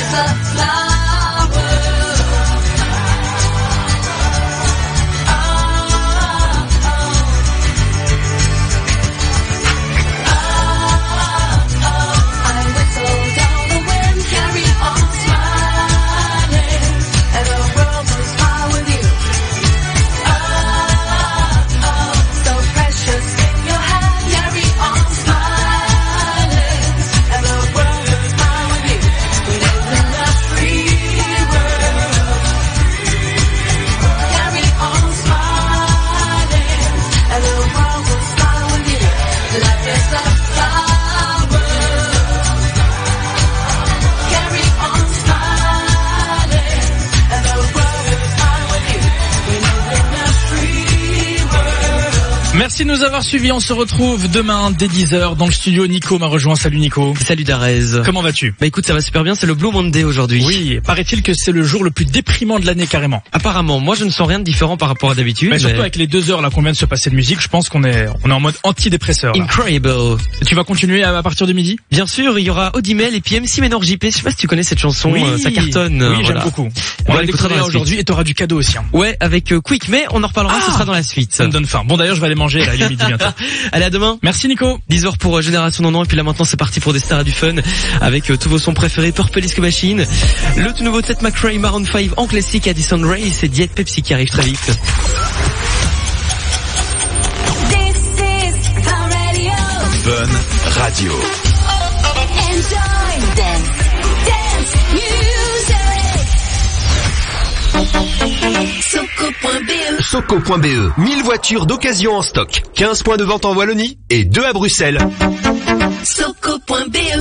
Merci de nous avoir suivis. On se retrouve demain dès 10h dans le studio. Nico m'a rejoint. Salut Nico. Salut Darez. Comment vas-tu? Bah écoute, ça va super bien. C'est le Blue Monday aujourd'hui. Oui, paraît-il que c'est le jour le plus déprimant de l'année carrément. Apparemment, moi je ne sens rien de différent par rapport à d'habitude. Mais surtout avec les 2 heures là qu'on vient de se passer de musique, je pense qu'on est en mode antidépresseur. Là. Incredible. Tu vas continuer à partir de midi? Bien sûr, il y aura Audimel et puis MC Ménor JP. Je sais pas si tu connais cette chanson, oui, ça cartonne. Oui, j'aime beaucoup. On va l'écouter aujourd'hui et t'auras du cadeau aussi. Hein. Ouais, avec Quick, mais on en reparlera, ce sera dans la suite. Ça me donne faim. Bon d'ailleurs, je vais aller manger là, il est midi bientôt. Allez, à demain. Merci Nico. 10h pour Génération 90 et puis là maintenant c'est parti pour des stars du fun avec tous vos sons préférés, Purple Disco Machine, le tout nouveau Ted McRae, Maroon 5 en classique, Addison Rae, c'est Diet Pepsi qui arrive très vite. Fun Radio. Enjoy dance music. Soco.be. Soco.be. 1000 voitures d'occasion en stock. 15 points de vente en Wallonie et 2 à Bruxelles. Soco.be.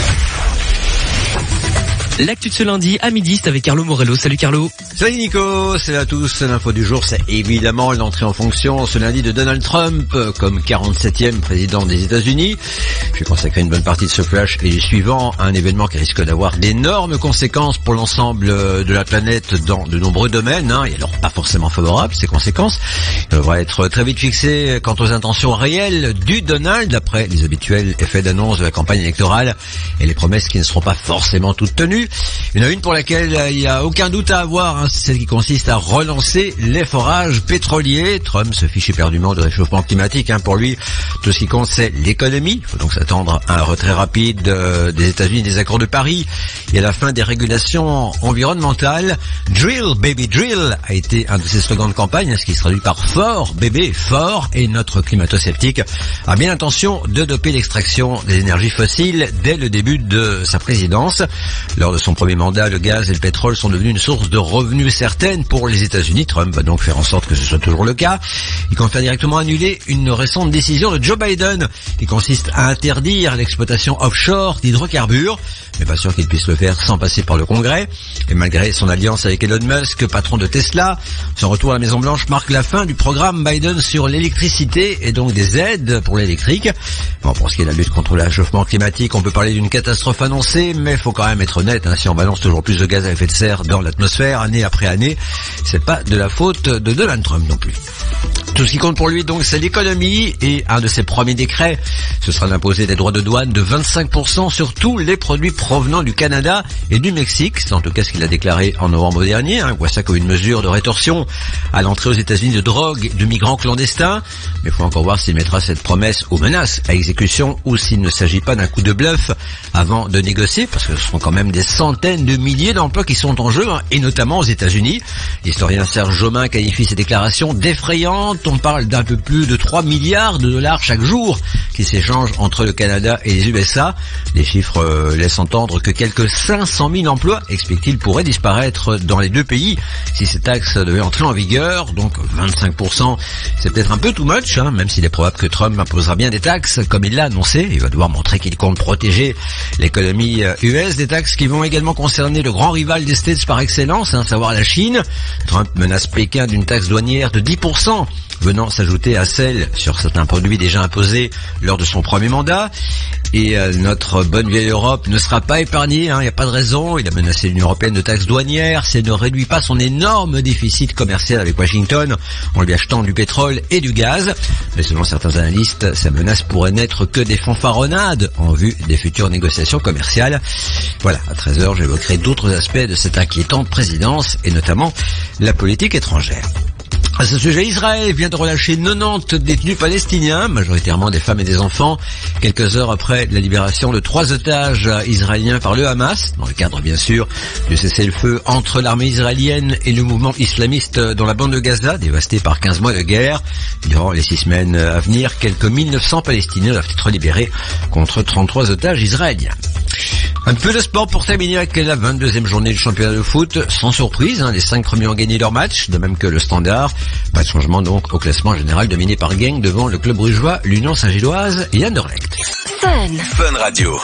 L'actu de ce lundi à midi, c'est avec Carlo Morello. Salut Carlo. Salut Nico, salut à tous. L'info du jour, c'est évidemment l'entrée en fonction ce lundi de Donald Trump comme 47e président des États-Unis. Je vais consacrer une bonne partie de ce flash et du suivant à un événement qui risque d'avoir d'énormes conséquences pour l'ensemble de la planète dans de nombreux domaines, et alors pas forcément favorables ces conséquences. Il devra être très vite fixé quant aux intentions réelles du Donald après les habituels effets d'annonce de la campagne électorale et les promesses qui ne seront pas forcément toutes tenues. Il y en a une pour laquelle il n'y a aucun doute à avoir, c'est celle qui consiste à relancer les forages pétroliers. Trump se fiche éperdument de réchauffement climatique. Pour lui, tout ce qui compte, c'est l'économie. Il faut donc s'attendre à un retrait rapide des États-Unis des accords de Paris et à la fin des régulations environnementales. Drill, baby drill a été un de ses slogans de campagne, ce qui se traduit par fort, bébé, fort. Et notre climato-sceptique a bien l'intention de doper l'extraction des énergies fossiles dès le début de sa présidence. Lors de son premier mandat, le gaz et le pétrole sont devenus une source de revenus certaine pour les États-Unis. Trump va donc faire en sorte que ce soit toujours le cas. Il compte faire directement annuler une récente décision de Joe Biden qui consiste à interdire l'exploitation offshore d'hydrocarbures. Mais pas sûr qu'il puisse le faire sans passer par le Congrès. Et malgré son alliance avec Elon Musk, patron de Tesla, son retour à la Maison-Blanche marque la fin du programme Biden sur l'électricité et donc des aides pour l'électrique. Bon, pour ce qui est de la lutte contre le réchauffement climatique, on peut parler d'une catastrophe annoncée, mais il faut quand même être honnête. Si on balance toujours plus de gaz à effet de serre dans l'atmosphère, année après année, c'est pas de la faute de Donald Trump non plus. Tout ce qui compte pour lui, donc, c'est l'économie et un de ses premiers décrets, ce sera d'imposer des droits de douane de 25% sur tous les produits provenant du Canada et du Mexique. C'est en tout cas ce qu'il a déclaré en novembre dernier. On voit ça comme une mesure de rétorsion à l'entrée aux États-Unis de drogue de migrants clandestins. Mais il faut encore voir s'il mettra cette promesse ou menace à exécution ou s'il ne s'agit pas d'un coup de bluff avant de négocier, parce que ce sont quand même des centaines de milliers d'emplois qui sont en jeu, et notamment aux États-Unis. L'historien Serge Jomain qualifie ces déclarations d'effrayantes. On parle d'un peu plus de 3 milliards de dollars chaque jour qui s'échangent entre le Canada et les USA. Les chiffres laissent entendre que quelques 500 000 emplois, explique-t-il, pourraient disparaître dans les deux pays si ces taxes devaient entrer en vigueur. Donc 25%, c'est peut-être un peu too much, même s'il est probable que Trump imposera bien des taxes, comme il l'a annoncé. Il va devoir montrer qu'il compte protéger l'économie US, des taxes qui vont également concerner le grand rival des States par excellence, savoir la Chine. Trump menace Pékin d'une taxe douanière de 10%, venant s'ajouter à celle sur certains produits déjà imposés lors de son premier mandat. Et notre bonne vieille Europe ne sera pas épargnée, il n'y a pas de raison. Il a menacé l'Union européenne de taxes douanières, ça ne réduit pas son énorme déficit commercial avec Washington en lui achetant du pétrole et du gaz. Mais selon certains analystes, sa menace pourrait n'être que des fanfaronnades en vue des futures négociations commerciales. Voilà, à 13h, j'évoquerai d'autres aspects de cette inquiétante présidence et notamment la politique étrangère. À ce sujet, Israël vient de relâcher 90 détenus palestiniens, majoritairement des femmes et des enfants, quelques heures après la libération de 3 otages israéliens par le Hamas, dans le cadre bien sûr du cessez-le-feu entre l'armée israélienne et le mouvement islamiste dans la bande de Gaza, dévastée par 15 mois de guerre. Durant les 6 semaines à venir, quelques 1900 Palestiniens doivent être libérés contre 33 otages israéliens. Un peu de sport pour terminer avec la 22e journée du championnat de foot. Sans surprise, les 5 premiers ont gagné leur match, de même que le Standard. Pas de changement donc au classement général dominé par Genk devant le club brugeois, l'Union Saint-Gilloise et Anderlecht. Fun Radio.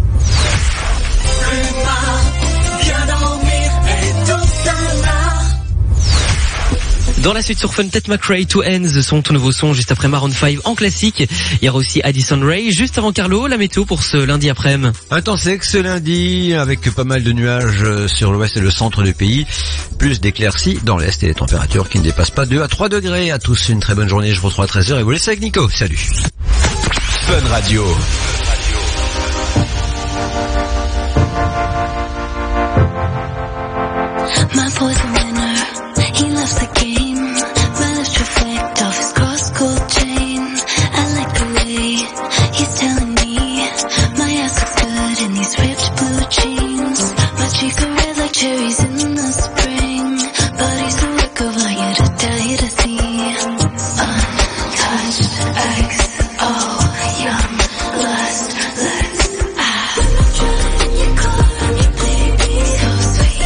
Dans la suite sur Fun, Ted McRae, Two Ends, son tout nouveau son juste après Maroon 5 en classique. Il y aura aussi Addison Rae. Juste avant Carlo, la météo pour ce lundi après-midi. Un temps sec ce lundi, avec pas mal de nuages sur l'ouest et le centre du pays. Plus d'éclaircies dans l'est et des températures qui ne dépassent pas 2 à 3 degrés. À tous une très bonne journée, je vous retrouve à 13h et vous laissez avec Nico. Salut. Fun Radio. My boy's a winner, he loves the game. My lips reflect off his cross-gold chain. I like the way he's telling me my ass looks good in these ripped blue jeans. My cheeks are red like cherries in the spring, but he's a work of art, yet a die to see. Untouched, XO, young, lustless. Driving your car on me, baby, so sweet.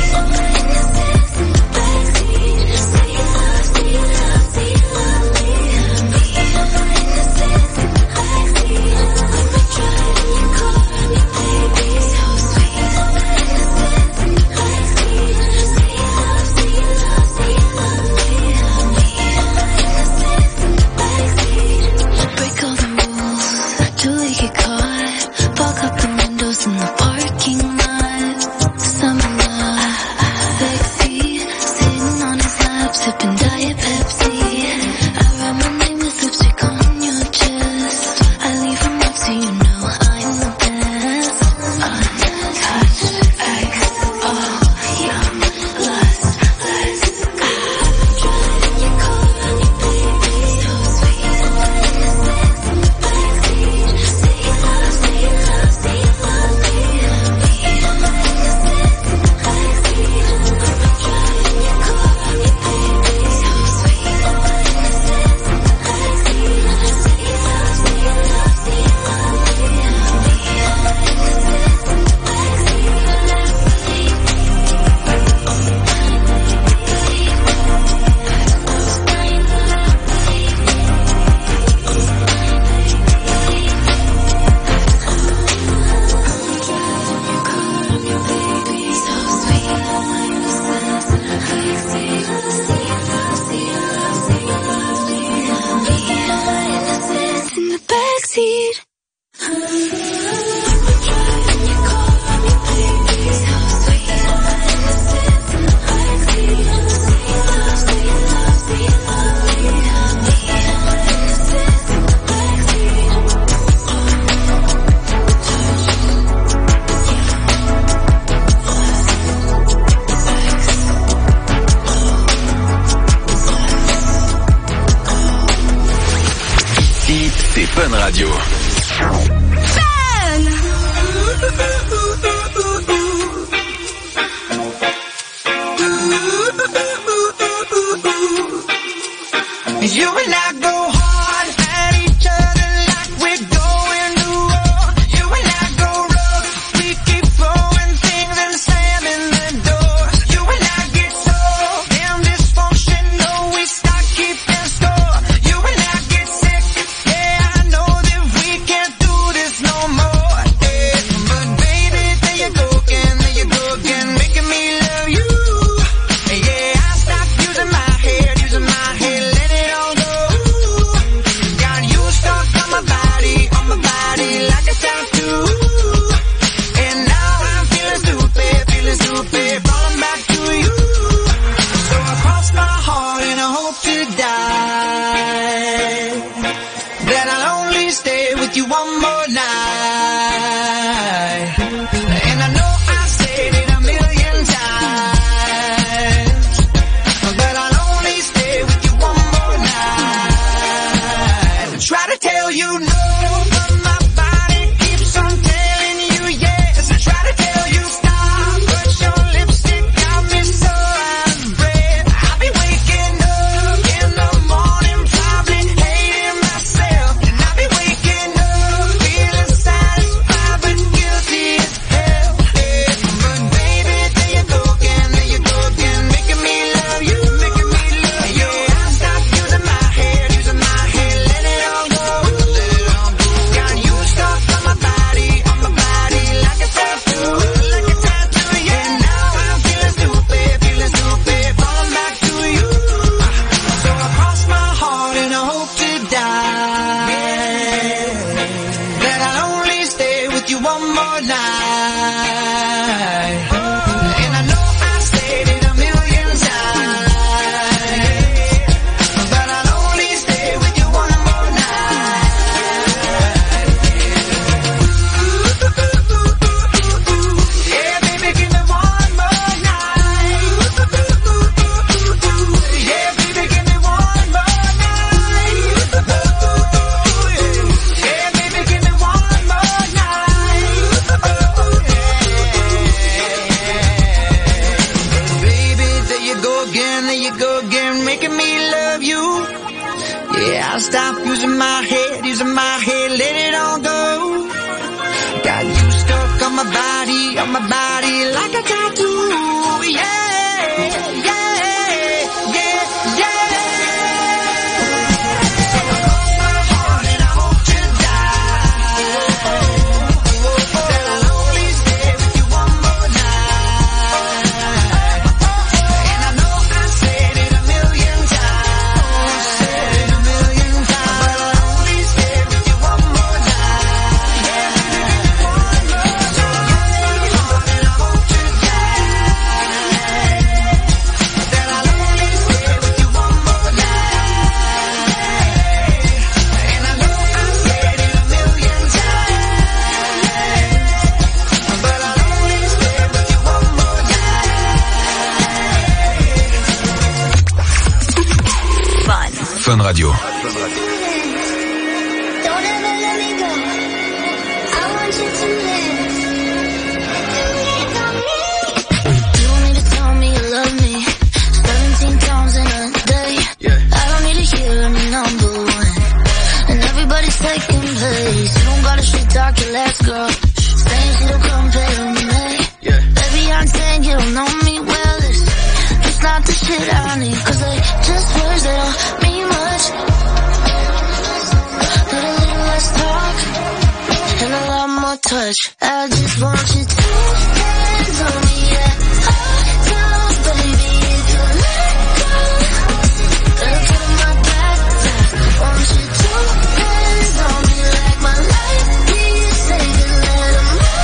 Break all the rules, till we get caught. Fog up the windows in the parking lot. Summer love, sexy, sitting on his lap, sipping Diet Pepsi. I write my name with lipstick on your chest. I leave him up so you know I'm the best. Untouched, XO, young, lustless. Driving your car on me, baby, so sweet. In the backseat. Driving your car on me, baby, so sweet. Ici, c'est Fun Radio. You and I go hard at each other like we're going to war. You and I go rough, we keep throwing things and slamming the door. You and I get so damn dysfunctional, we start keeping score. You and I get sick, yeah, I know that we can't do this no more. Yeah. But baby, And I know I said it a million times, but I'll only stay with you one more night. Yeah, baby, give me one more night. Yeah, baby, give me one more night. Yeah, baby, give me one more night. Baby, there you go again, making me love you. Yeah, I'll stop using my head, let it all go. Got you stuck on my body like a tattoo. Yeah, yeah, yeah, yeah. So I broke my heart and I hope to die. That I'll only stay with you one more night. And I know I said it a million times, but I'll only stay with you one more night. Yeah, baby, give me one more time. Heart and I hope to die. That I'll only stay with you one more night. And I know I said it a million times, but I'll only stay with you one more night. Fun Radio. Don't ever let me go. I want you to live. You don't need to tell me you love me 17 times in a day. I don't need to hear I'm number one, and everybody's taking place. You don't gotta shit talk your last girl, saying she don't compare to me. Baby, I'm saying you don't know me well. It's not the shit I need, 'cause they just words that don't mean much. Need a little less talk and a lot more touch. I just want you to hands on me, yeah. Hold on, baby, if you let go, gonna put my back down. Want you to hands on me like my life. Please save it, let 'em know.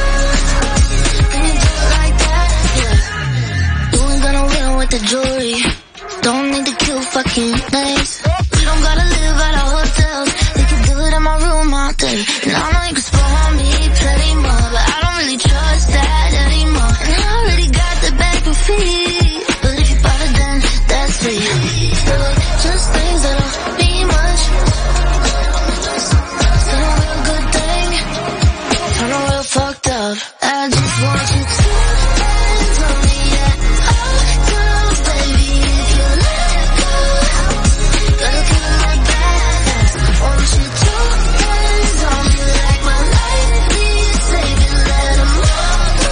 Can you do it like that? Yeah. You ain't gonna win with the jewelry. Don't need to kill fucking names. We don't gotta live at our hotels. We can do it in my room all day. And I know you can spoil me plenty more, but I don't really trust that anymore. And I already got the back and feet, but if you bought it, then that's free. Still, just things that don't mean much. Still a real good thing. Turn real fucked up. I just want you to hands on me, yeah. Oh, baby, if you let go, gonna give it right back. Want you to hands on me like my life. Please save it, let 'em know.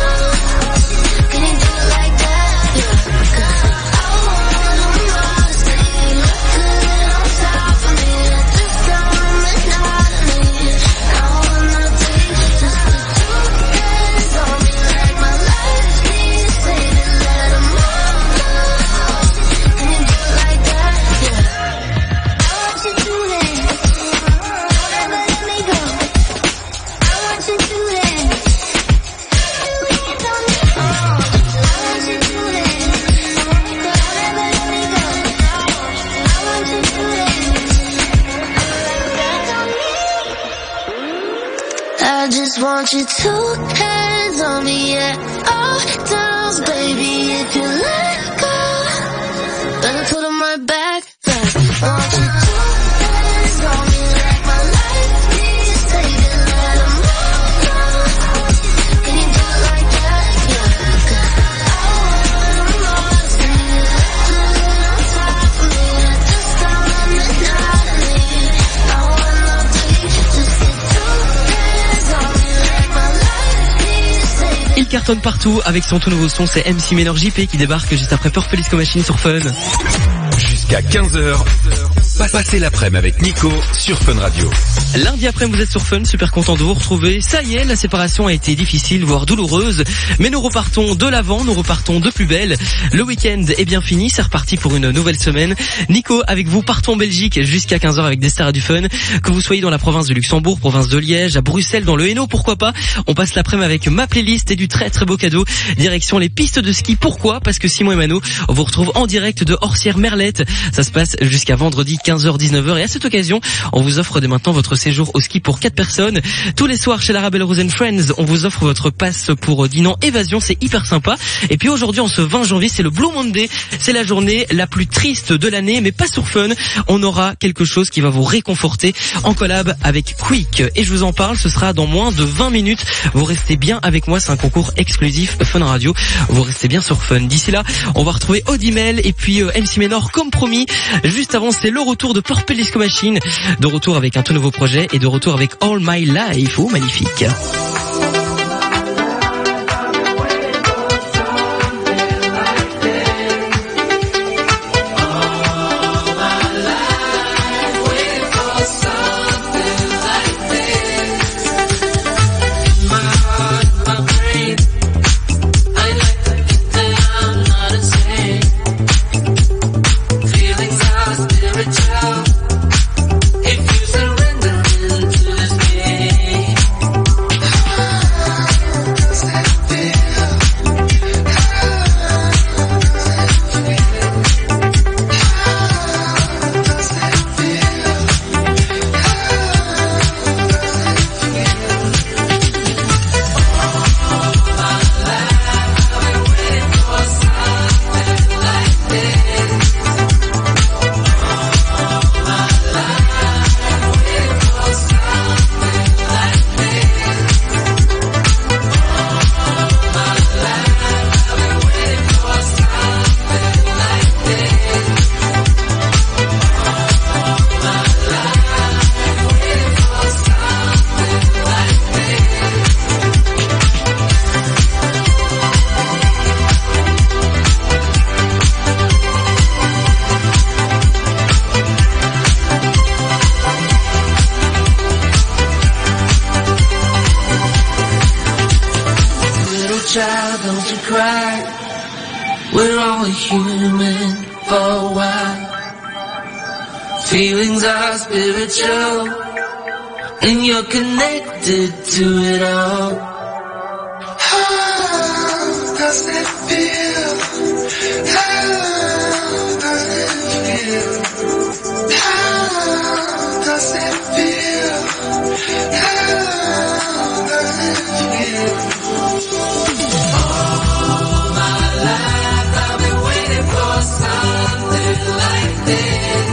Can you do it like that? Yeah. 'Cause I wanna stay. Look good on top of me at this time and not me. I wanna take just the two hands on me like my life. Please save it, let 'em know. Can you do it like that? Yeah. I want you to live. Don't ever let me go. I want you to live. Hands on me. I want you to live. Don't ever let me go. I want you to live. Hands on me. I just want you to hands on me, yeah. Oh, down, baby, if you let go, better put 'em right back. Want you to hands on me like my life. Please save it, let 'em know. Can you do it like that? Yeah. 'Cause I wanna stay. Look good on top of me at this time and not me. I wanna take just the two hands on me like my life. Please save it. Il cartonne partout avec son tout nouveau son, c'est MC Ménor JP qui débarque juste après Purple Disco Machine sur Fun. Jusqu'à 15h. Passez l'après-midi avec Nico sur Fun Radio. Lundi après, vous êtes sur Fun, super content de vous retrouver. Ça y est, la séparation a été difficile, voire douloureuse, mais nous repartons de l'avant, nous repartons de plus belle. Le week-end est bien fini, c'est reparti pour une nouvelle semaine. Nico, avec vous, partons en Belgique jusqu'à 15h avec des stars du fun. Que vous soyez dans la province de Luxembourg, province de Liège, à Bruxelles, dans le Hainaut, pourquoi pas. On passe l'après-midi avec ma playlist et du très très beau cadeau. Direction les pistes de ski. Pourquoi? Parce que Simon et Mano, on vous retrouve en direct de Orsières-Merlette. Ça se passe jusqu'à vendredi 15h-19h et à cette occasion, on vous offre dès maintenant votre séjour au ski pour 4 personnes. Tous les soirs chez l'Arabelle Rose & Friends, on vous offre votre passe pour Dinan Évasion, c'est hyper sympa. Et puis aujourd'hui, en ce 20 janvier, c'est le Blue Monday. C'est la journée la plus triste de l'année, mais pas sur Fun. On aura quelque chose qui va vous réconforter en collab avec Quick. Et je vous en parle, ce sera dans moins de 20 minutes. Vous restez bien avec moi, c'est un concours exclusif Fun Radio. Vous restez bien sur Fun. D'ici là, on va retrouver Audimel et puis MC Ménor comme promis. Juste avant, c'est le retour de Purple Disco Machine. De retour avec un tout nouveau projet et de retour avec All My Life. Oh, magnifique. Feelings are spiritual, and you're connected to it all. How does it feel? How does it feel? How does it feel? How does it feel? All my life I've been waiting for something like this.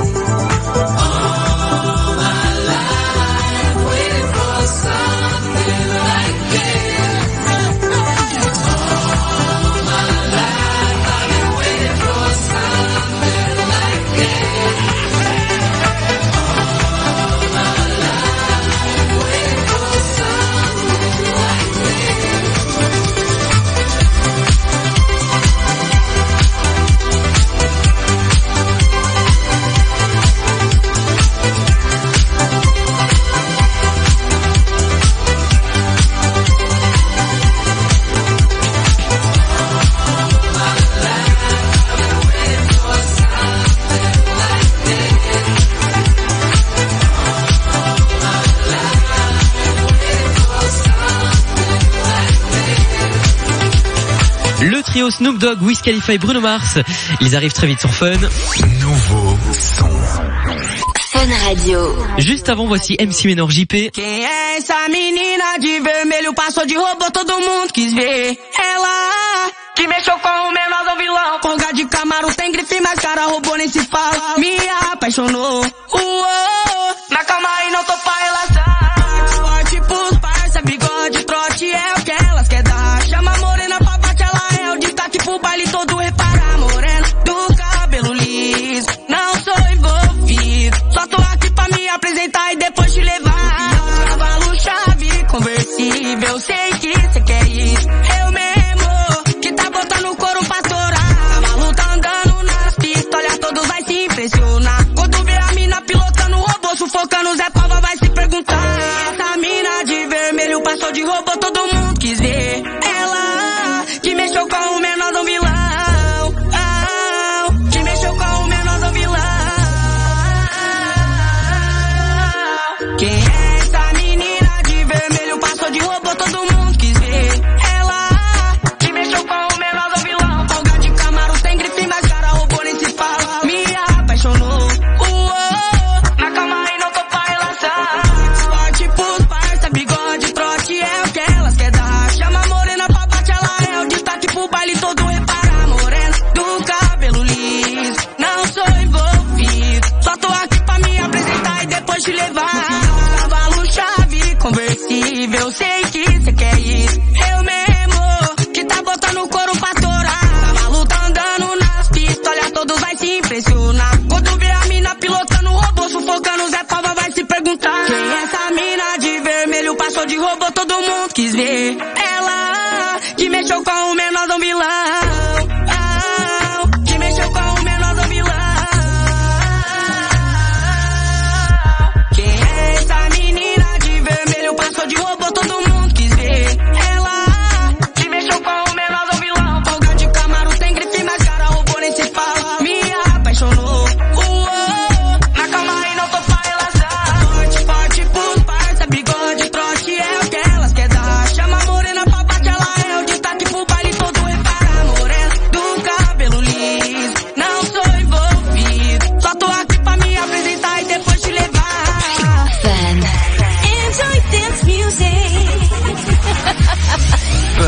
Snoop Dogg, Wiz Khalifa et Bruno Mars. Ils arrivent très vite sur Fun. Nouveau son. Fun Radio. Juste avant, voici MC Menor JP. Quem é essa menina de vermelho? Passou de robô, todo mundo quis ver. Ela que mexeu com o menor do vilão. Folga de Camaro, tem grife, mas cara robô nem se fala. Me apaixonou. Na calma aí, não tô pra relaxar. Forte pros parça, bigode, trote é o que elas quer dar. Chama morena pra bate, ela é o destaque pro baile todo. Repara, morena do cabelo liso. Não sou envolvido, só tô aqui pra me apresentar e depois te levar. Cavalo chave conversível, sei que cê quer isso. Eu mesmo que tá botando o couro pra torar. Cavalo tá andando nas pistas, olha todos vai se impressionar. Quando vê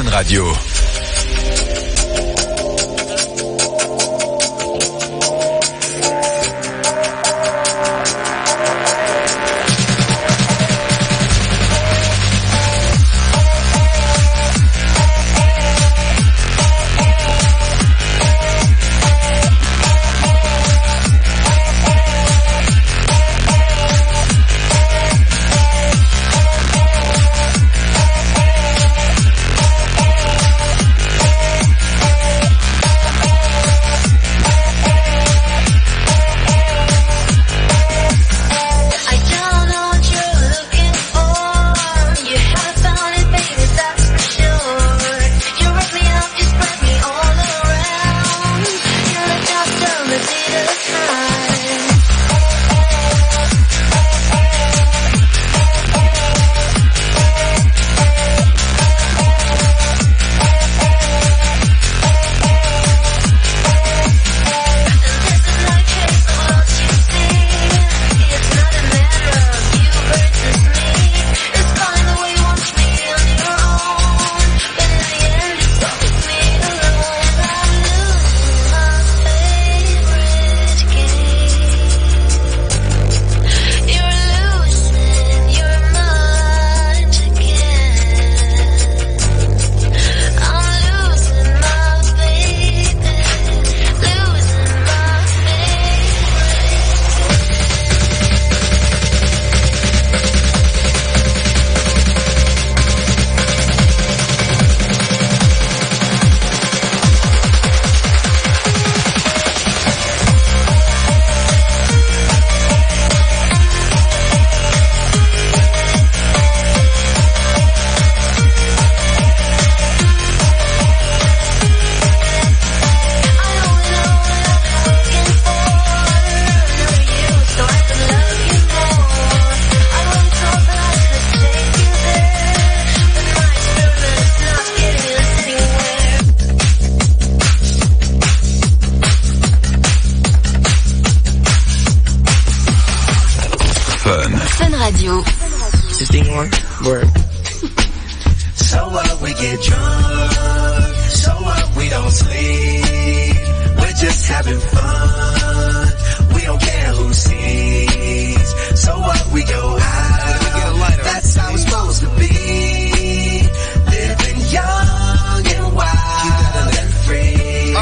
Radio. Fun Radio. Is this thing on? Word. So what, we get drunk. So what, we don't sleep. We're just having fun. We don't care who sees. So what, we go out. That's how it's supposed to be. Living young and wild and free.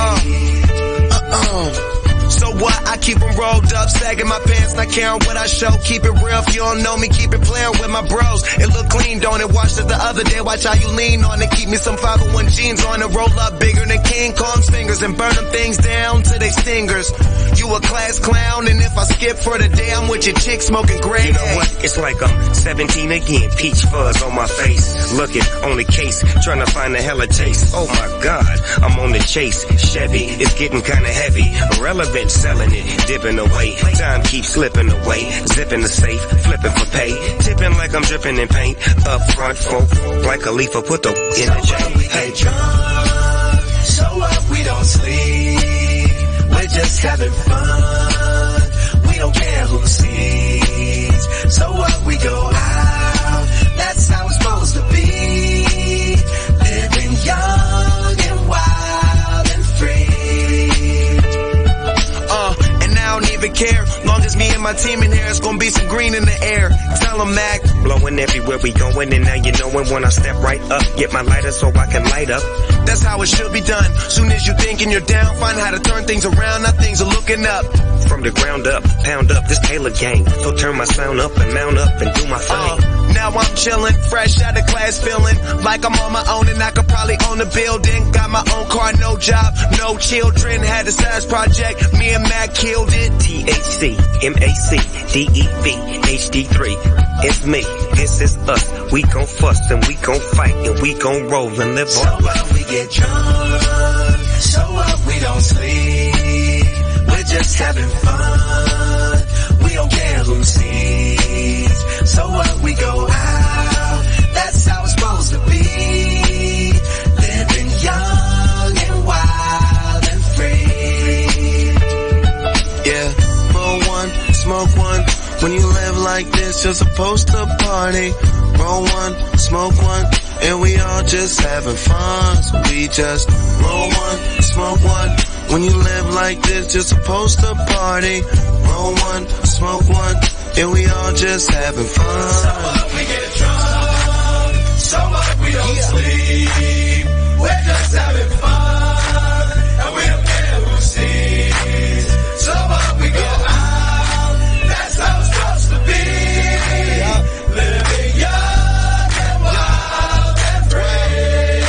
So what? I keep them rolled up, sagging my pants, not caring what I show. Keep it real, if you don't know me, keep it playing with my bros. It look clean, don't it? Watched it the other day, watch how you lean on it. Keep me some 501 jeans on it, roll up bigger than King Kong's fingers and burn them things down to they stingers. You a class clown, and if I skip for the day, I'm with your chick smoking gray. You know what? It's like I'm 17 again, peach fuzz on my face. Looking on the case, trying to find a hella taste. Oh my God, I'm on the chase. Chevy, it's getting kinda heavy. Irrelevant, selling it, dipping away. Time keeps slipping away. Zipping the safe, flipping for pay. Tipping like I'm dripping in paint. Up front, folk, like a leaf, put the in the chain. We get drunk. So what, we don't sleep. We're just having fun. We don't care who sees. So what, we go out. That's how it's supposed to be. Living young and wild and free. And I don't even care. Long as me and my team in here, it's gonna be some green in the air. Tell them, Mac. Blowing everywhere we going, and now you knowin' when I step right up. Get my lighter so I can light up. That's how it should be done. Soon as you thinking you're down, find how to turn things around. Now things are looking up. From the ground up, pound up this Taylor gang. So turn my sound up and mount up and do my thing. Now I'm chillin', fresh out of class, feeling like I'm on my own and I could probably own a building. Got my own car, no job, no children. Had a science project, me and Mac killed it. THC, MAC, DEV, HD3. It's me, this is us. We gon' fuss and we gon' fight and we gon' roll and live So on. what, we get drunk. So what, we don't sleep. We're just having fun. We don't care who sees. So what, we go out. That's how it's supposed to be. Living young and wild and free. Yeah, roll one, smoke one. When you live like this, you're supposed to party. Roll one, smoke one. and we all just having fun. So we just roll one, smoke one. When you live like this, you're supposed to party. Roll one, smoke one, and we all just having fun. So what, we get drunk. So what, we don't sleep. We're just having fun, and we don't care who sees. So what, we go out. That's how it's supposed to be. Living young and wild and free.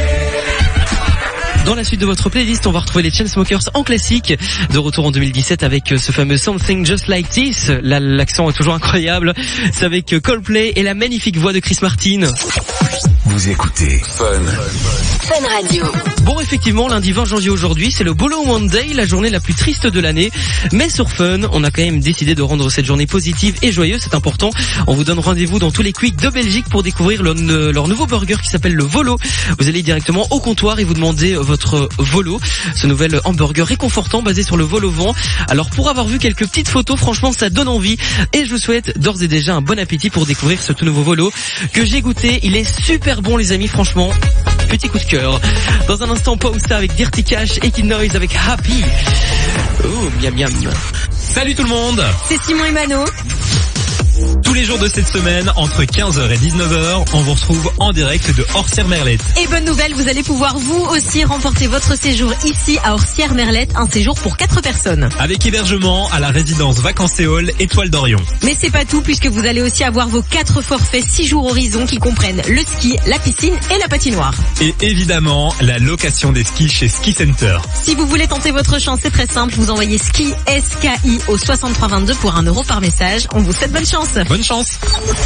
Dans la suite de votre playlist, on va retrouver les Chainsmokers en classique, de retour en 2017 avec ce fameux Something Just Like This. Là, l'accent est toujours incroyable. C'est avec Coldplay et la magnifique voix de Chris Martin. Vous écoutez Fun Radio. Bon, effectivement, lundi 20 janvier aujourd'hui, c'est le Bolo Monday, la journée la plus triste de l'année. Mais sur Fun, on a quand même décidé de rendre cette journée positive et joyeuse, c'est important. On vous donne rendez-vous dans tous les Quick de Belgique pour découvrir leur nouveau burger qui s'appelle le Volo. Vous allez directement au comptoir et vous demandez votre Volo, ce nouvel hamburger réconfortant basé sur le vol au vent. Alors, pour avoir vu quelques petites photos, franchement, ça donne envie. Et je vous souhaite d'ores et déjà un bon appétit pour découvrir ce tout nouveau Volo que j'ai goûté. Il est super bon, les amis, franchement. Petit coup de cœur. Dans un instant, Pausa avec Dirty Cash et Kid Noise avec Happy. Oh, miam miam. Salut tout le monde. C'est Simon et Mano. Tous les jours de cette semaine, entre 15h et 19h, on vous retrouve en direct de Orsières-Merlette. Et bonne nouvelle, vous allez pouvoir vous aussi remporter votre séjour ici à Orsières-Merlette, un séjour pour 4 personnes. Avec hébergement à la résidence Vacances-Éole Étoile d'Orion. Mais c'est pas tout, puisque vous allez aussi avoir vos 4 forfaits 6 jours horizon qui comprennent le ski, la piscine et la patinoire. Et évidemment, la location des skis chez Ski Center. Si vous voulez tenter votre chance, c'est très simple, vous envoyez ski SKI au 6322 pour 1 € par message. On vous souhaite bonne chance. Bonne chance.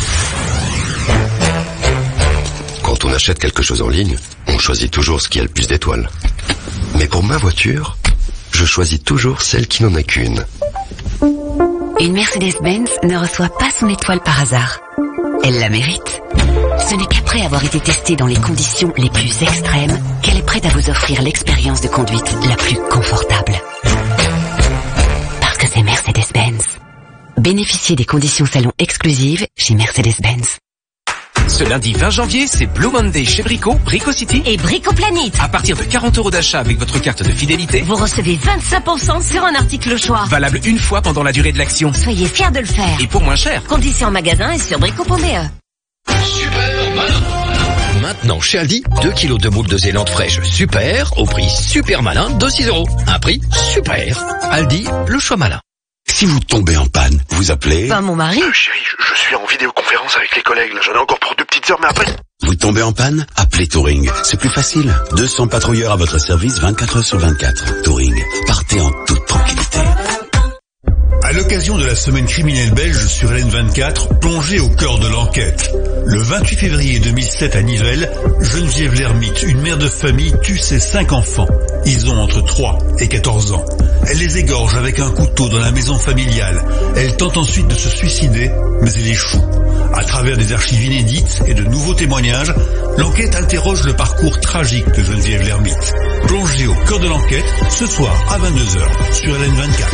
Quand on achète quelque chose en ligne, on choisit toujours ce qui a le plus d'étoiles. Mais pour ma voiture, je choisis toujours celle qui n'en a qu'une. Une Mercedes-Benz ne reçoit pas son étoile par hasard. Elle la mérite. Ce n'est qu'après avoir été testée dans les conditions les plus extrêmes qu'elle est prête à vous offrir l'expérience de conduite la plus confortable. Parce que c'est Mercedes-Benz. Bénéficiez des conditions salon exclusives chez Mercedes-Benz. Ce lundi 20 janvier, c'est Blue Monday chez Brico, Brico City. Et Brico Planet. À partir de 40 € d'achat avec votre carte de fidélité, vous recevez 25% sur un article au choix. valable une fois pendant la durée de l'action. Soyez fiers de le faire. Et pour moins cher. Conditions en magasin et sur brico.be. Super malin. Maintenant chez Aldi, 2 kilos de boules de Zélande fraîche super au prix super malin de 6 €. Un prix super. Aldi, le choix malin. Si vous tombez en panne, vous appelez... Mon mari. Chérie, je suis en vidéoconférence avec les collègues, là. J'en ai encore pour 2 petites heures, mais après... Vous tombez en panne? Appelez Touring. C'est plus facile. 200 patrouilleurs à votre service 24 heures sur 24. Touring. Partez en toute tranquillité. À l'occasion de la semaine criminelle belge sur LN24, plongez au cœur de l'enquête. Le 28 février 2007 à Nivelles, Geneviève Lermite, une mère de famille, tue ses 5 enfants. Ils ont entre 3 et 14 ans. Elle les égorge avec un couteau dans la maison familiale. Elle tente ensuite de se suicider, mais elle échoue. À travers des archives inédites et de nouveaux témoignages, l'enquête interroge le parcours tragique de Geneviève Lermite. Plongez au cœur de l'enquête, ce soir à 22h sur LN24.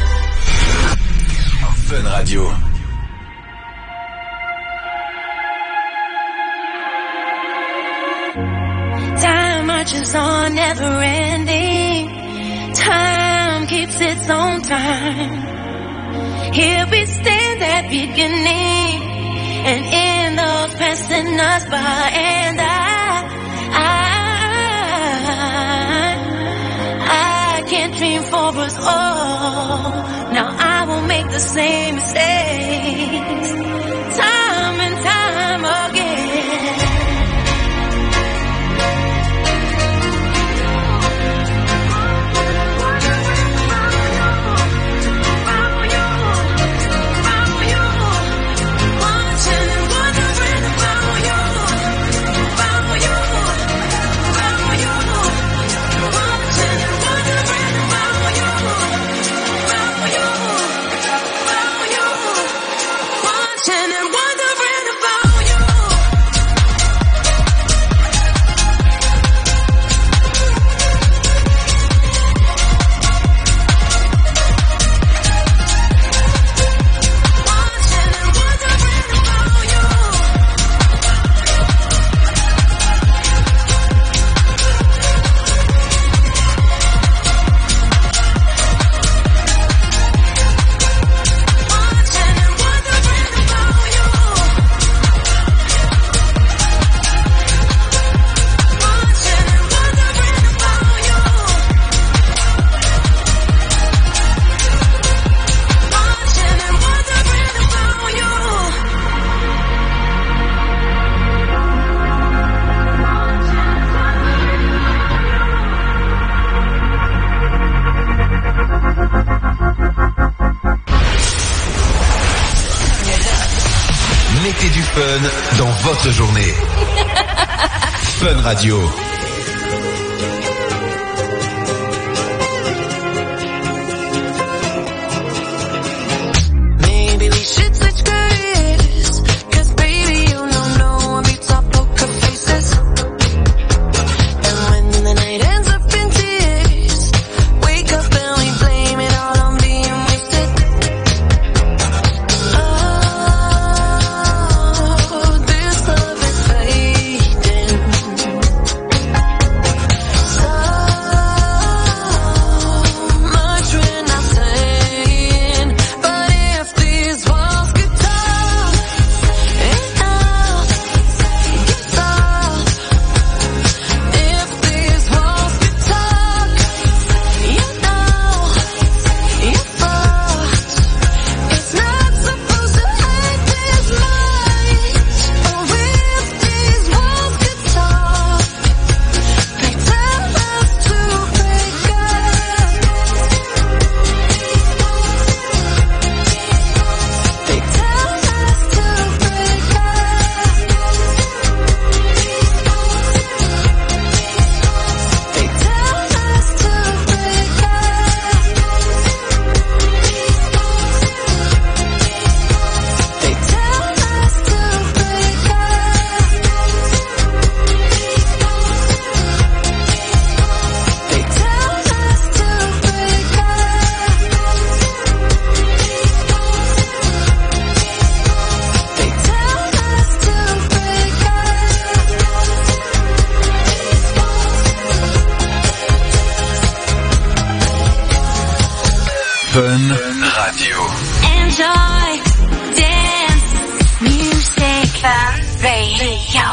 Fun Radio. Time marches on, never ending. Time keeps its own time. Here we stand at beginning, and in those passing us by, and I can't dream for us all. Now I won't make the same mistakes, time and time again. votre journée. Fun Radio. Maybe we should switch careers, 'cause baby you don't know I'm top poker faces. And when the night ends up in tears, wake up and we blame it all on being wasted. Oh, this love is fading. So much we're not saying, but if these walls could talk, enough gets off. If these walls could talk, you know you're fucked. It's not supposed to hurt this much. Oh, if these walls could talk, they tell us to break up. They tell us to break up. They tell us to break up. They tell us to break up. They tell us to break up. They tell us to break Fun Radio. Enjoy dance music. Fun Radio.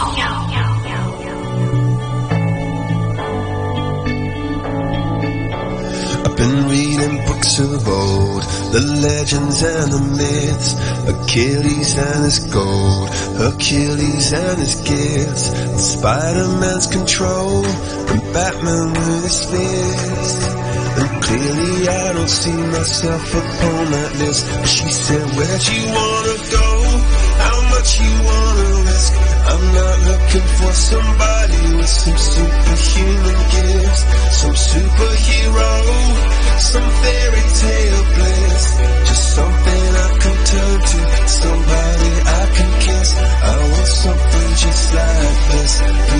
I've been reading books of old, the legends and the myths, Achilles and his gold, Hercules and his gifts, Spider-Man's control, and Batman with his fist. And clearly I don't see myself upon that list. She said, where'd you wanna go? How much you wanna risk? I'm not looking for somebody with some superhuman gifts, some superhero, some fairy tale bliss. Just something I can turn to, somebody I can kiss. I want something just like this.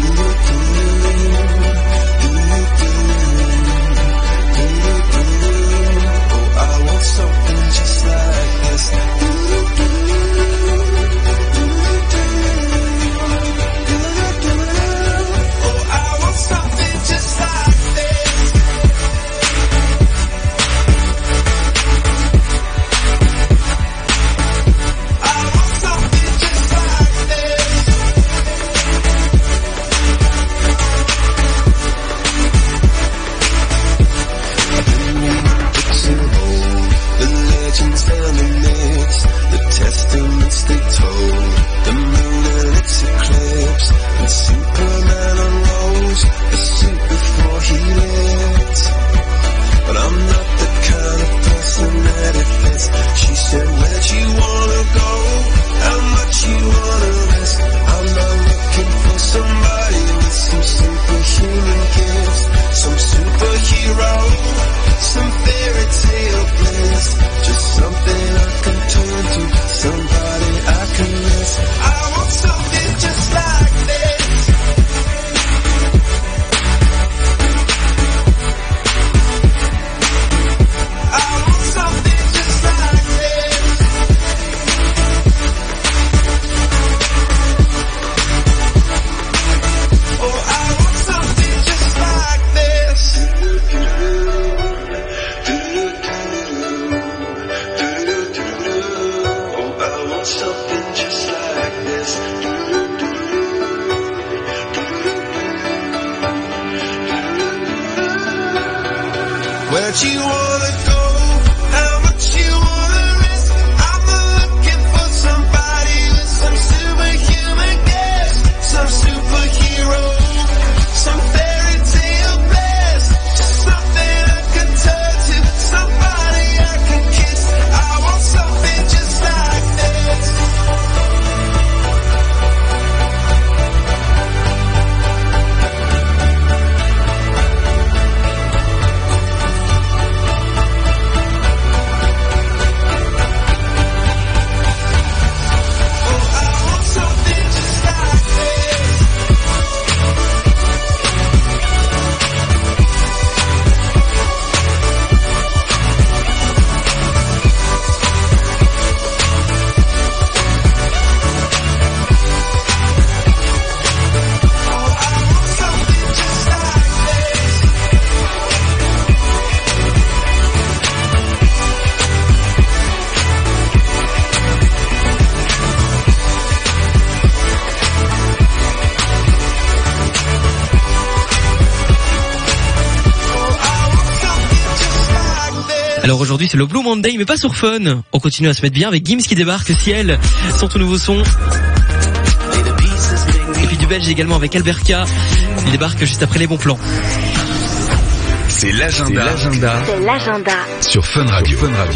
Oh, I want something just like this. Oh, I want something just like this. I want something just like this. Books of old, the legends and the myths, the testaments they told, the moon and its eclipse, and Superman unrolls the suit before he lived. But I'm not the kind of person that it fits. She said, where'd you wanna go? How much you wanna risk? I'm not looking for somebody with some superhuman gifts, some superhero, some fairy tale bliss. Just something I can turn to, somebody I can miss. I want something just like this. I want something just like this. Oh, I want something just like this. Oh, I want something just like this. Where'd you wanna go? How much you wanna risk? I'm looking for somebody with some superhuman gifts, some superhero, some fairy tale bliss. Just something I can turn to, somebody I can kiss. I want something just like this. Alors aujourd'hui c'est le Blue Monday, mais pas sur Fun. On continue à se mettre bien avec Gims qui débarque, Ciel, son tout nouveau son. Et puis du belge également avec Alberca. Il débarque juste après les bons plans. C'est l'agenda. C'est l'agenda. Sur Fun Radio.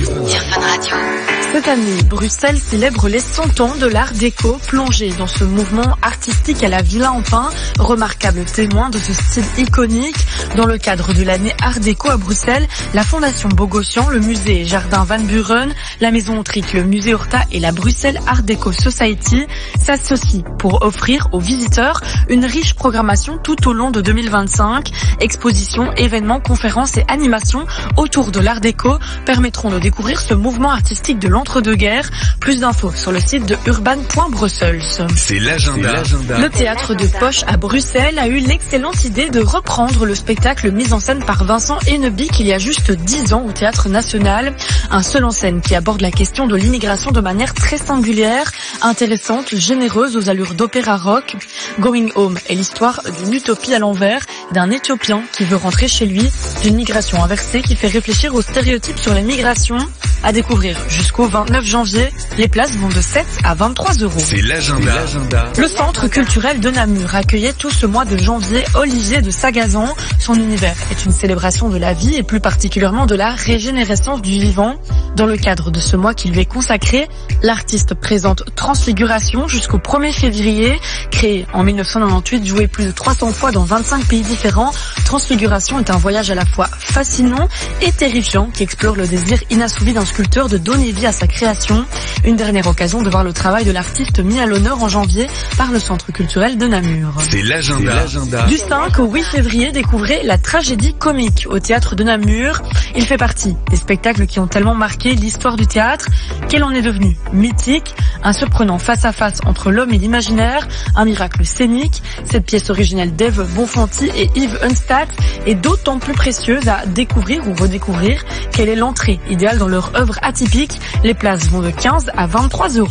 Cette année, Bruxelles célèbre les 100 ans de l'art déco, plongé dans ce mouvement artistique à la Villa en Pin, remarquable témoin de ce style iconique. Dans le cadre de l'année art déco à Bruxelles, la Fondation Bogossian, le musée et jardin Van Buren, la Maison Autrique, le musée Horta et la Bruxelles Art Deco Society s'associent pour offrir aux visiteurs une riche programmation tout au long de 2025. Expositions, événements, conférences et animations autour de l'art déco permettront de découvrir ce mouvement artistique de l'entre-deux-guerres. Plus d'infos sur le site de urban.brussels. C'est l'agenda. Le théâtre de Poche à Bruxelles a eu l'excellente idée de reprendre le spectacle mis en scène par Vincent Ennebic il y a juste 10 ans au Théâtre National. Un seul en scène qui aborde la question de l'immigration de manière très singulière, intéressante, généreuse aux allures d'opéra rock. Going Home est l'histoire d'une utopie à l'envers, d'un Éthiopien qui veut rentrer chez lui, d'une migration inversée qui fait réfléchir aux stéréotypes sur les migrations. À découvrir jusqu'au 29 janvier. Les places vont de 7 à 23 €. C'est l'agenda. Le centre culturel de Namur accueillait tout ce mois de janvier Olivier de Sagazan. Son univers est une célébration de la vie et plus particulièrement de la régénérescence du vivant. Dans le cadre de ce mois qui lui est consacré, l'artiste présente Transfiguration jusqu'au 1er février. Créé en 1998, joué plus de 300 fois dans 25 pays différents, Transfiguration est un voyage à la fois fascinant et terrifiant qui explore le désir inassouvi d'un sculpteur de donner vie à sa création. Une dernière occasion de voir le travail de l'artiste mis à l'honneur en janvier par le Centre culturel de Namur. C'est l'agenda. Du 5 au 8 février, découvrez la tragédie comique au théâtre de Namur. Il fait partie des spectacles qui ont tellement marqué l'histoire du théâtre qu'elle en est devenue mythique. Un surprenant face-à-face entre l'homme et l'imaginaire, un miracle scénique. Cette pièce originale d'Ève Bonfanti et Yves Unstadt est d'autant plus précieuse à découvrir ou redécouvrir qu'elle est l'entrée idéale dans leur œuvre atypique. Les places vont de 15 à 23 €.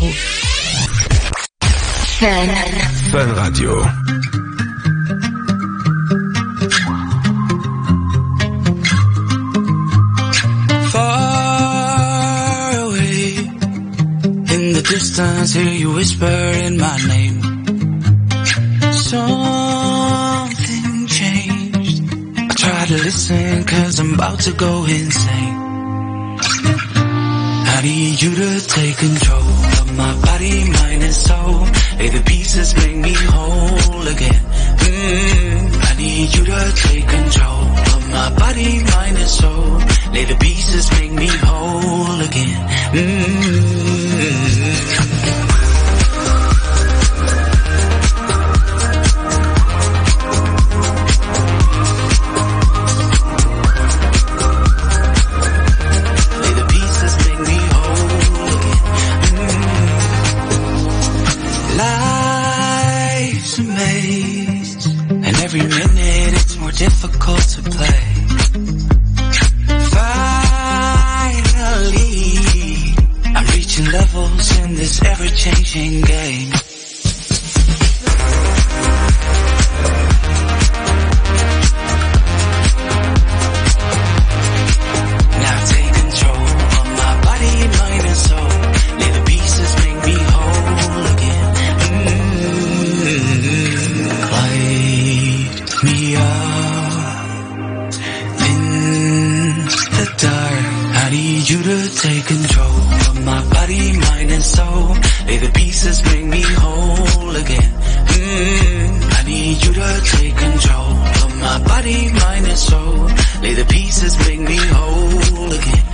Fun Radio. Far away in the distance, hear you whisper in my name. Something changed. I try to listen 'cause I'm about to go insane. I need you to take control of my body, mind and soul. Lay the pieces, make me whole again. I need you to take control of my body, mind and soul. Lay the pieces, make me whole again. Every minute it's more difficult to play. Finally, I'm reaching levels in this ever-changing game. Now take control of my body, mind and soul. Lay the pieces, make me whole again. Me up in the dark. I need you to take control of my body, mind and soul. Lay the pieces, make me whole again. I need you to take control of my body, mind and soul. Lay the pieces, make me whole again.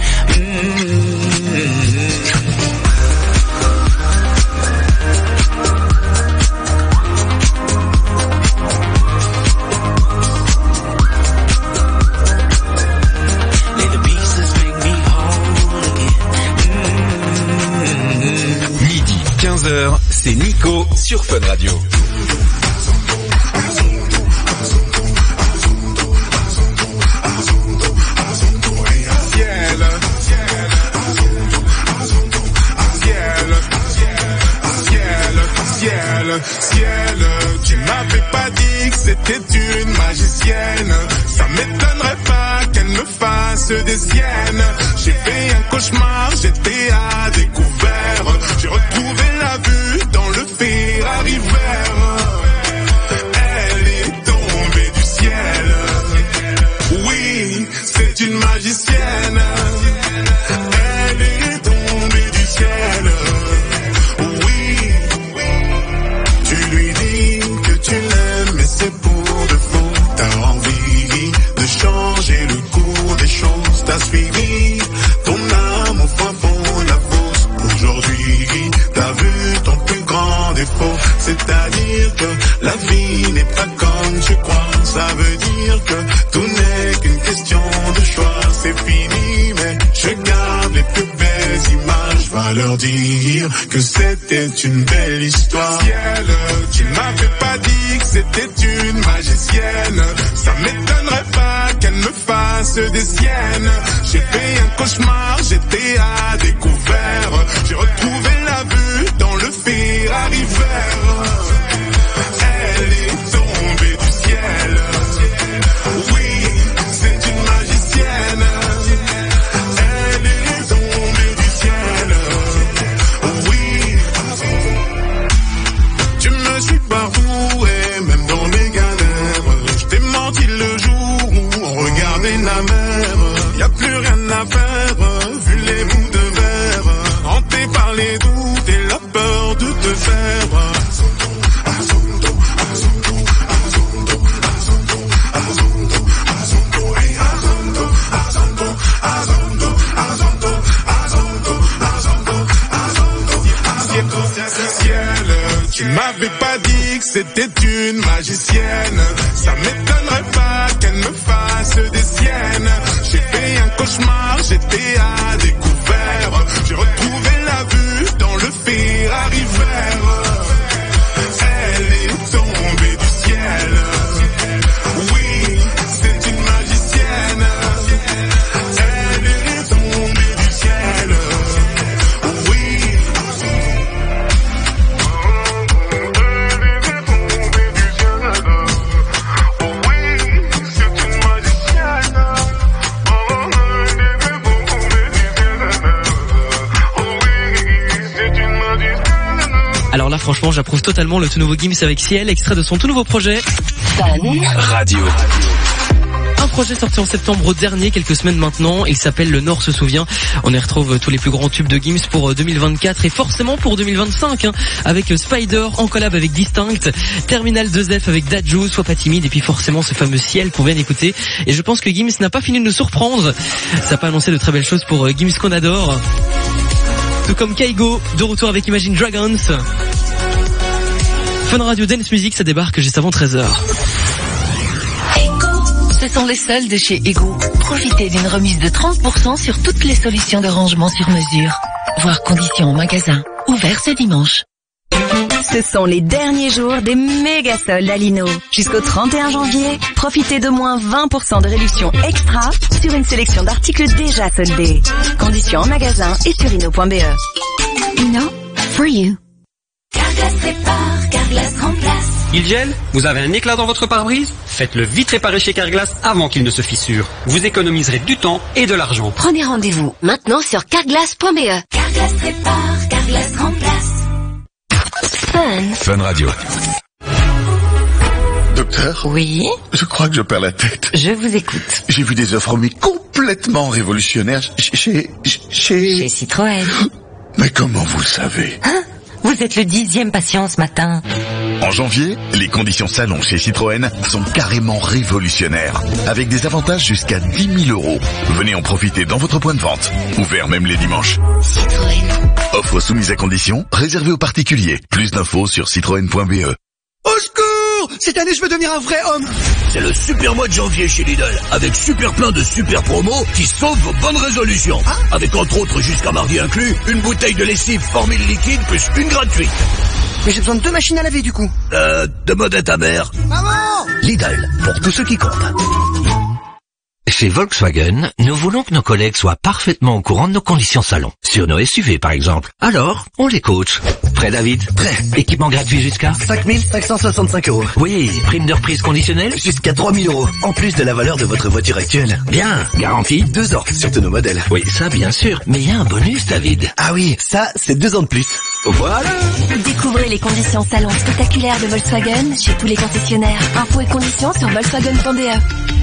C'est Nico sur Fun Radio. Ciel, tu m'avais pas dit que c'était une magicienne. Ça m'étonnerait pas qu'elle me fasse des siennes. J'ai fait un cauchemar, j'étais à découvert. J'ai retrouvé la vue dans le Ferrari vert. Elle est tombée du ciel. Oui, c'est une magicienne. Elle est tombée du ciel. Oui, tu lui dis que tu l'aimes, mais c'est pour de faux. T'as envie de changer le cours des choses. T'as suivi ton âme au fin fond de la fosse. Aujourd'hui, t'as vu ton plus grand défaut. C'est-à-dire que la vie n'est pas comme tu crois. Ça veut dire que tout n'est qu'une question de choix. C'est fini, mais je garde les plus belles images. Va leur dire que c'était une belle histoire. Ciel, tu m'avais pas dit que c'était une magicienne. Ça m'étonnerait pas qu'elle me fasse des siennes. J'ai fait un cauchemar, j'étais à découvert. J'ai retrouvé la vue dans le Ferrari vert. Elle est tombée du ciel. Oui, c'est une magicienne. Elle est tombée du ciel. Oui, tu me suis partout et même dans mes galères. Je t'ai menti le jour où on regardait la mer. Y a plus rien à faire, vu les bouts de verre. Hanté par les doutes et la peur de te faire. Tu m'avais pas dit que c'était une magicienne. Ça m'étonnerait pas qu'elle me fasse des siennes. J'ai fait un cauchemar, j'étais à découvert. J'ai retrouvé la vue dans le Ferrari vert. Elle est tombée du ciel. Oui, c'est une magicienne. Elle est tombée du ciel. Oui. Alors là, franchement, j'approuve totalement le tout nouveau Gims avec Ciel, extrait de son tout nouveau projet. Fun Radio. Un projet sorti en septembre dernier, quelques semaines maintenant. Il s'appelle Le Nord se souvient. On y retrouve tous les plus grands tubes de Gims pour 2024 et forcément pour 2025, avec Spider en collab avec Distinct, Terminal 2F avec Dadju, Sois pas timide, et puis forcément ce fameux Ciel qu'on vient d'écouter. Et je pense que Gims n'a pas fini de nous surprendre. Ça peut annoncer de très belles choses pour Gims qu'on adore. Tout comme Kaigo, de retour avec Imagine Dragons. Fun Radio Dance Music, ça débarque juste avant 13h. Ce sont les soldes de chez Ego. Profitez d'une remise de 30% sur toutes les solutions de rangement sur mesure. Voir conditions en magasin. Ouvert ce dimanche. Ce sont les derniers jours des méga soldes à Lino. Jusqu'au 31 janvier, profitez de moins 20% de réduction extra sur une sélection d'articles déjà soldés. Conditions en magasin et sur lino.be. Lino, for you. Carglass répare, Carglass remplace. Il gèle? Vous avez un éclat dans votre pare-brise? Faites-le vite réparer chez Carglass avant qu'il ne se fissure. Vous économiserez du temps et de l'argent. Prenez rendez-vous maintenant sur carglass.be. Carglass répare, Carglass remplace. Fun Radio. Docteur? Oui? Je crois que je perds la tête. Je vous écoute. J'ai vu des offres mais complètement révolutionnaires chez Citroën. Mais comment vous le savez? Hein? Vous êtes le 10e patient ce matin. En janvier, les conditions salon chez Citroën sont carrément révolutionnaires, avec des avantages jusqu'à 10 000 €. Venez en profiter dans votre point de vente, ouvert même les dimanches. Citroën. Offre soumise à conditions, réservée aux particuliers. Plus d'infos sur citroën.be. Au secours! Cette année, je veux devenir un vrai homme! C'est le super mois de janvier chez Lidl, avec super plein de super promos qui sauvent vos bonnes résolutions. Avec entre autres, jusqu'à mardi inclus, une bouteille de lessive formule liquide plus une gratuite. Mais j'ai besoin de 2 machines à laver du coup. Demande à ta mère. Maman! Lidl, pour tous ceux qui comptent. Chez Volkswagen, nous voulons que nos collègues soient parfaitement au courant de nos conditions salon. Sur nos SUV, par exemple. Alors, on les coach. Prêt, David? Prêt. Équipement gratuit jusqu'à 5565 €. Oui, prime de reprise conditionnelle Jusqu'à 3000 €. En plus de la valeur de votre voiture actuelle. Bien, garantie 2 ans sur tous nos modèles. Oui, ça bien sûr. Mais il y a un bonus, David. Ah oui, ça, c'est 2 ans de plus. Voilà. Découvrez les conditions salon spectaculaires de Volkswagen chez tous les concessionnaires. Infos et conditions sur volkswagen.de.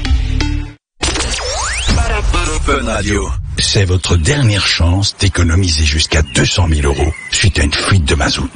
Fun Radio. C'est votre dernière chance d'économiser jusqu'à 200 000 € suite à une fuite de mazout.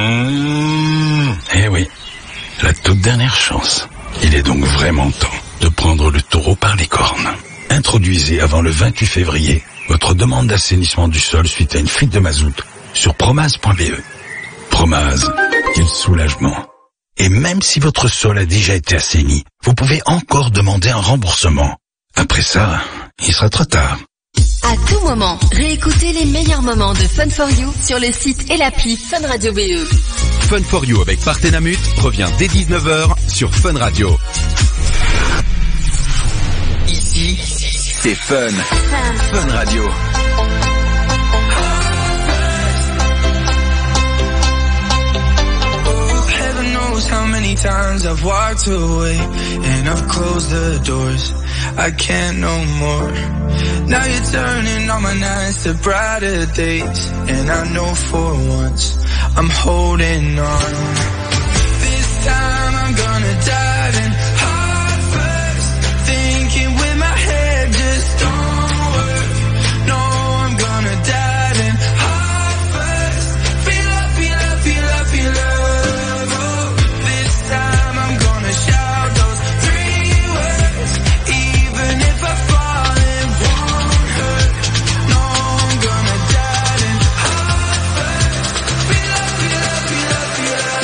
Eh oui, la toute dernière chance. Il est donc vraiment temps de prendre le taureau par les cornes. Introduisez avant le 28 février votre demande d'assainissement du sol suite à une fuite de mazout sur promase.be. Promase, quel soulagement. Et même si votre sol a déjà été assaini, vous pouvez encore demander un remboursement. Après ça, il sera trop tard. À tout moment, réécoutez les meilleurs moments de Fun for You sur le site et l'appli Fun Radio BE. Fun for You avec Partenamut revient dès 19h sur Fun Radio. Ici, c'est Fun. Fun Radio. Heaven knows how many times I've walked away and I've closed the doors. I can't no more. Now you're turning all my nights to brighter days, and I know for once I'm holding on. This time I'm gonna dive in heart first, thinking with my head just don't work. No, I'm gonna dive in heart first, feel up, feel up, feel up, feel up. Oh, this time I'm gonna shout those 3 words, even if I fall, it won't hurt. No, I'm gonna dive in heart first, feel up, feel up, feel up, feel up.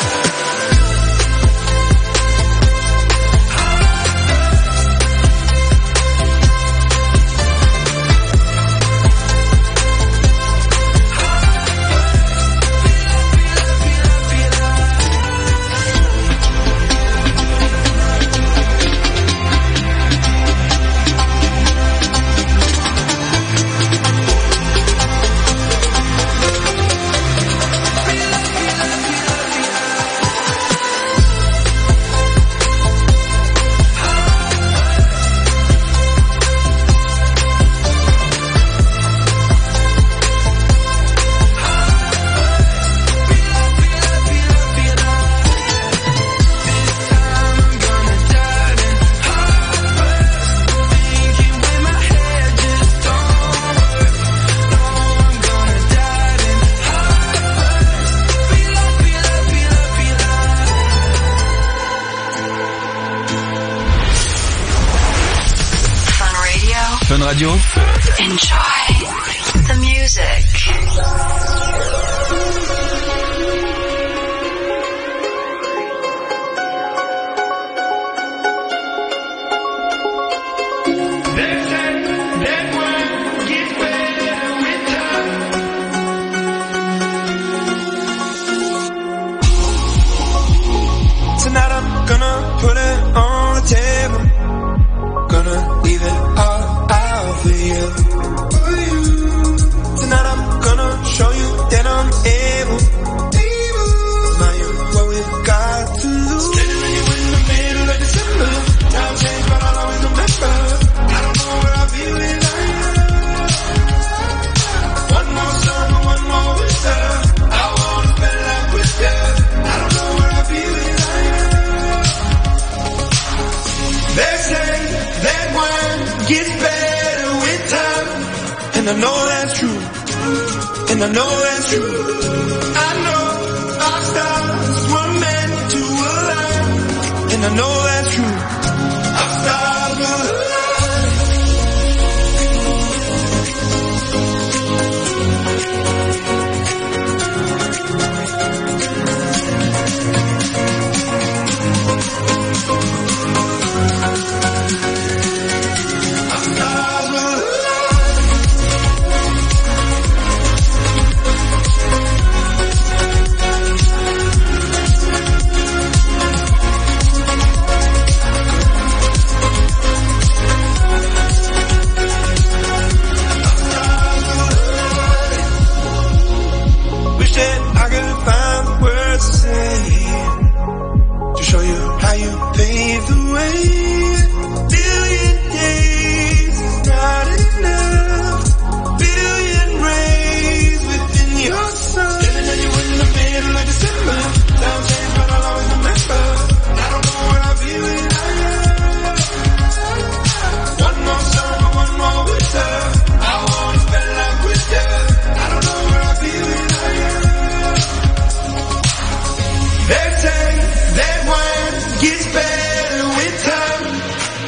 Fun Radio. Enjoy the music. Tonight I'm gonna put it on the table, gonna leave it all out for you. Tonight I'm gonna show you that I'm able. Mind what we've got to lose. Standing with you in the middle of December. Time changed, but I'll always remember. I don't know where I'll be without you. One more summer, one more winter. I wanna spend life with you. I don't know where I'll be without you. They say that wine gets better with time, and I know that's true, and I know that's true. I know our stars were meant to align, and I know that's true. Our stars will align.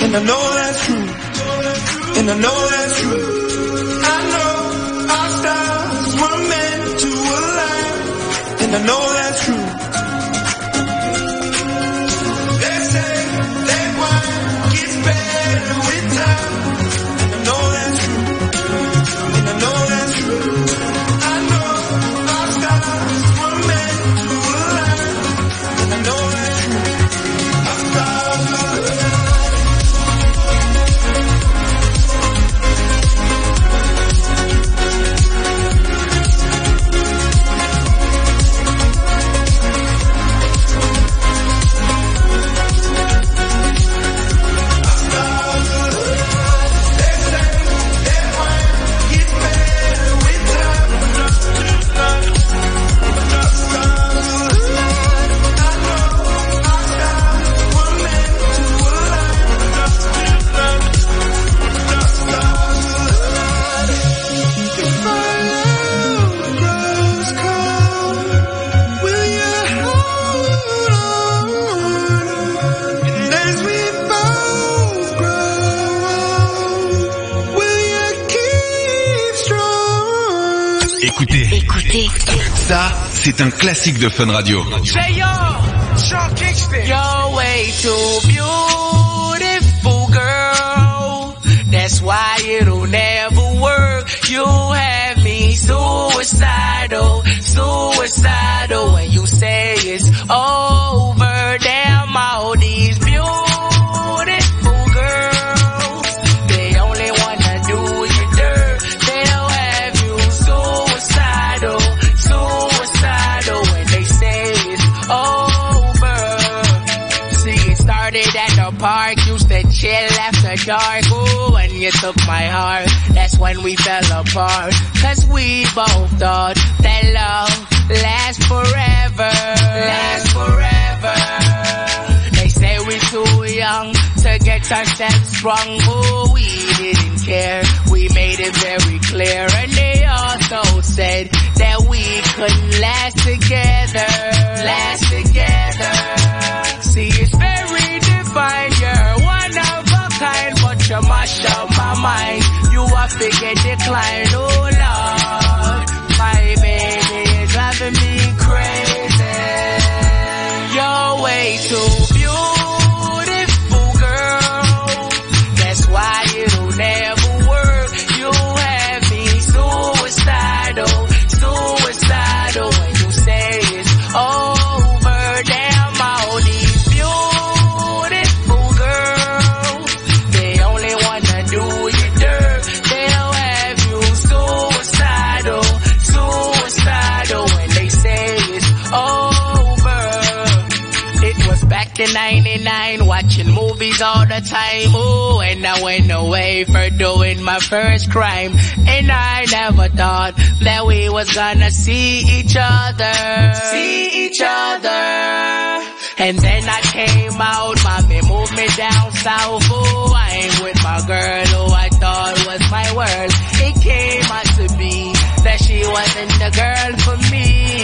And I know that's true. And I know that's true. I know our stars were meant to align. And I know that's true. They say that wine gets better with time. And I know that's true. And I know that's true. I know our stars were meant to align. And I know that's true. Our stars were meant. Écoutez. Ça, c'est un classique de Fun Radio. Say yo, Sean Kingston. You're way too beautiful, girl. That's why it'll never work. You have me suicidal when you say it's over. Damn, all these beautiful girls, they only wanna do you dirt. They'll have you suicidal when they say it's over. See, it started at the park, used to chill after dark. Ooh, when you took my heart, that's when we fell apart. 'Cause we both thought that love lasts forever. They say we're too young to get ourselves sprung. Oh, we didn't care, we made it very clear. And they also said that we couldn't last together. See, it's very divine, you're one of a kind, but you mash up my mind. You are figure decline, oh Lord. My baby is driving me crazy. You're way too beautiful, girl. That's why it'll never work. You have me suicidal when you say it's over. Damn, all these beautiful girls, they only wanna do you dirt. They'll have you suicidal when they say it's over. It was back in 99, watching movies all the time. Ooh, and I went away for doing my first crime. And I never thought that we was gonna see each other. And then I came out, mommy moved me down south. Ooh, I ain't with my girl who I thought was my world. It came out to be that she wasn't the girl for me.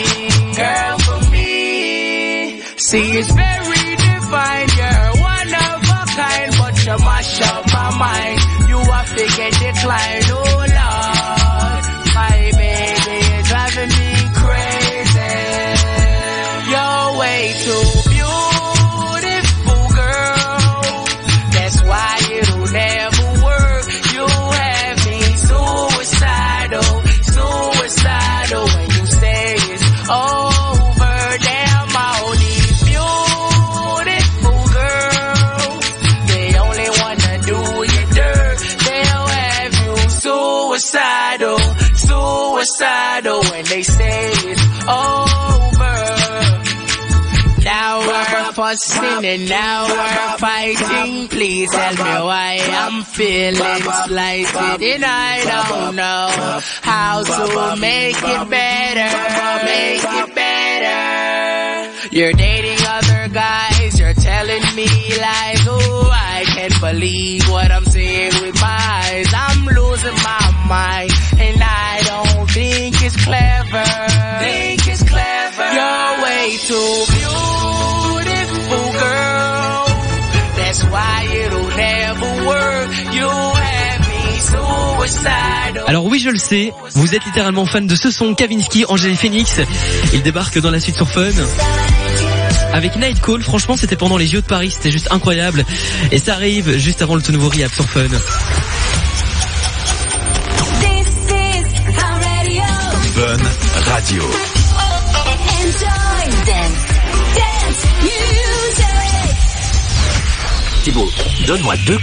See, it's very divine, you're one of a kind, but you mash up my mind. You are figure decline, oh Lord. My baby is driving me crazy. You're way too beautiful, girl. That's why it'll never work. You have me suicidal when you say it's over. Damn, all these beautiful girls, they only wanna do you dirt. They'll have you suicidal when they say it's over. Now we're fussing and now we're fighting. Please tell me why I'm feeling slighted, and I don't know how to make it better. You're dating other guys, you're telling me lies. Oh, I can't believe what I'm seeing with my eyes. I'm losing my mind, and I don't think it's clever. You're way too beautiful, girl. That's why it'll never Alors oui, je le sais, vous êtes littéralement fan de ce son. Kavinsky, Angèle et Phoenix, il débarque dans la suite sur Fun. Avec Night Call, franchement c'était pendant les JO de Paris, c'était juste incroyable. Et ça arrive juste avant le tout nouveau Rehab sur Fun. Fun Radio. Thibaut, donne-moi 2